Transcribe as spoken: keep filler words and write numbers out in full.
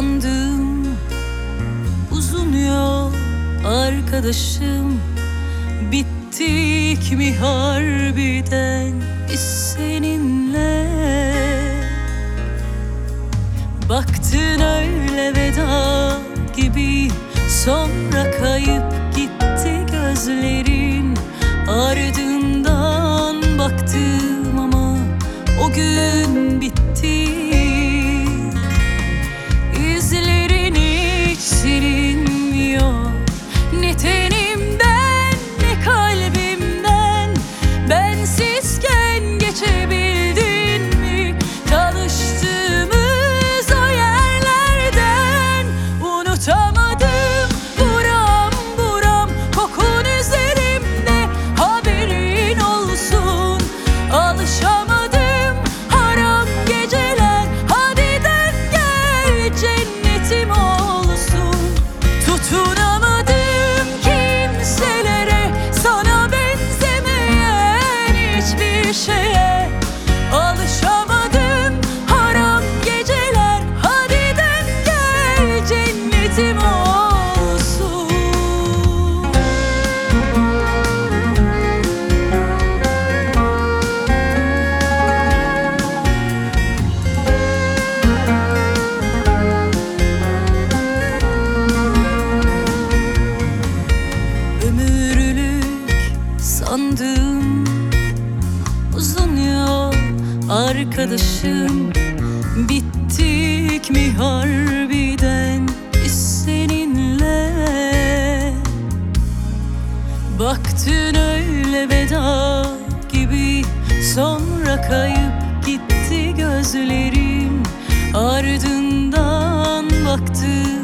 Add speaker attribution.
Speaker 1: sandım. Uzun yol arkadaşım, bittik mi harbiden biz seninle? Baktın öyle veda gibi, sonra kayıp gitti gözlerin. Ardından baktım ama o gün bitti. İzlerin hiç silinmiyor, ne tenimden ne kalbimden. Bensizken geçebildin mi tanıştığımız o yerlerden? Unutamadım buram buram kokun üzerimde, haberin olsun. Alışamadım haram geceler, hadi dön gel cennetim olsun. Tutunamadım kimselere, sana benzemeyen hiçbir şeye. Alışamadım haram geceler, hadi dön gel cennetim olsun. Ömürlük sandım, uzun yol arkadaşım, bittik mi harbiden biz seninle? Baktın öyle veda gibi, sonra kayıp gitti gözlerin. Ardından baktım